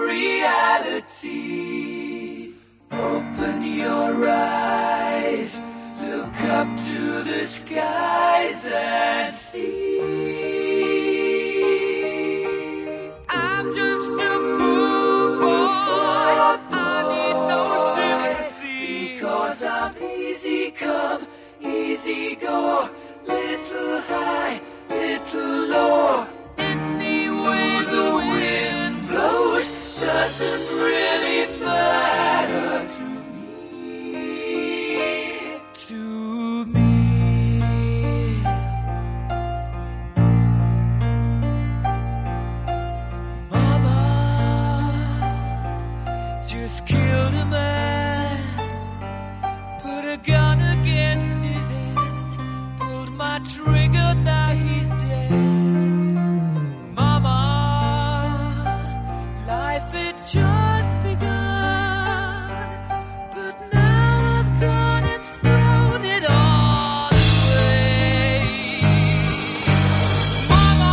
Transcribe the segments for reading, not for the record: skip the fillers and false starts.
reality. Open your eyes, look up to the skies and see. I'm just a poor boy, I need no sympathy, because I'm easy come, easy go, little high, little low. Any way the wind blows doesn't really matter to me. To me. Mama just killed a man, put a gun against his head, pulled my trigger, now he's dead. Mama, life had just begun, but now I've gone and thrown it all away. Mama,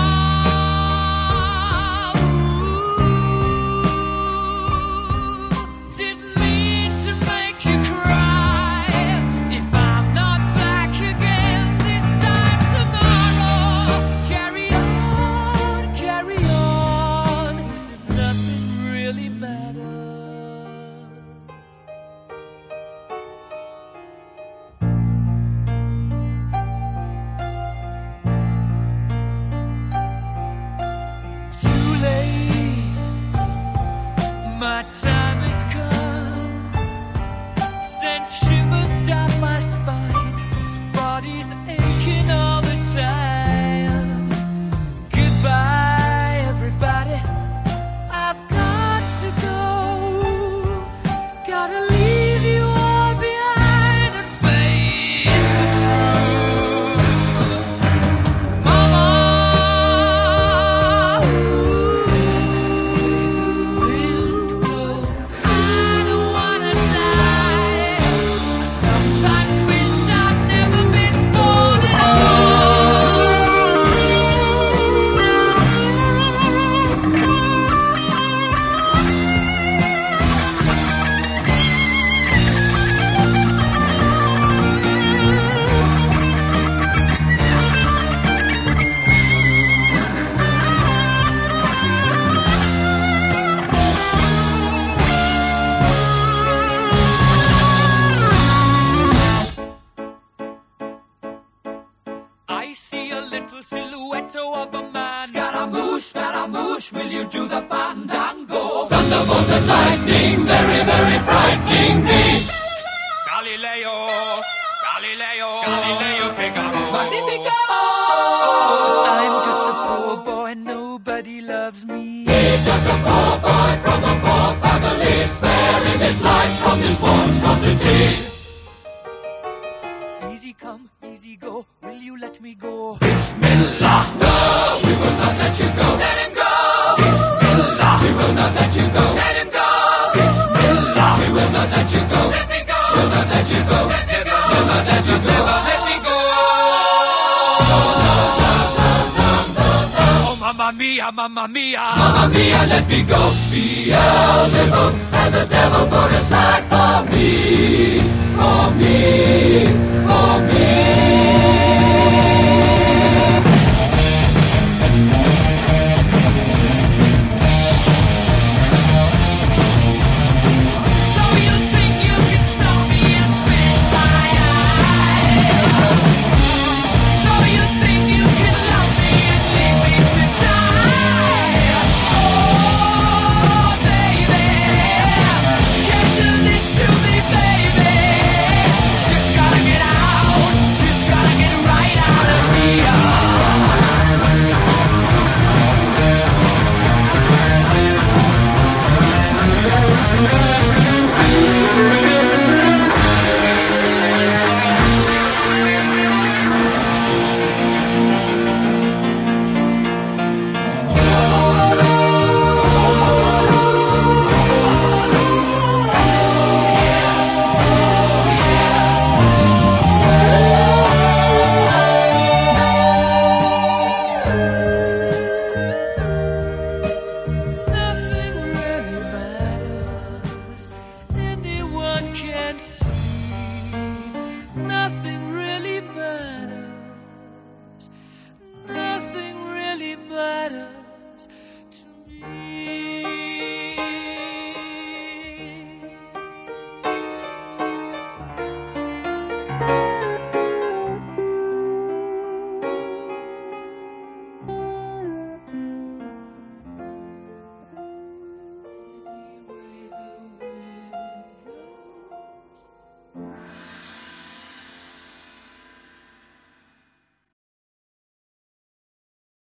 didn't mean to make you cry. If I'm not back again this time tomorrow, carry on, carry on, as if nothing really matters. Too late, my time has come, sent shivers down my spine, body's aching all the time. Goodbye, everybody, I've got to go, gotta leave you all behind and face the truth. Mama, I don't wanna die. I sometimes wish I'd never been born at I see a little silhouette of a man. Scaramouche, will you do the fandango? Thunderbolt and lightning, very, very frightening me. Galileo, Figaro. Magnifico! I'm just a poor boy, nobody loves me. He's just a poor boy from a poor family, sparing his life from this monstrosity. Easy come, easy go, will you let me go? Bismillah, no, we will not let you go. Let him go! Bismillah, we will not let you go. Let him go! Bismillah, we will not let you go. Let me go! We'll not let you go. Let me go! We'll not let you go. Never let me go! Oh, mamma mia, mamma mia. Mamma mia, let me go. Beelzebub has a devil put aside for me.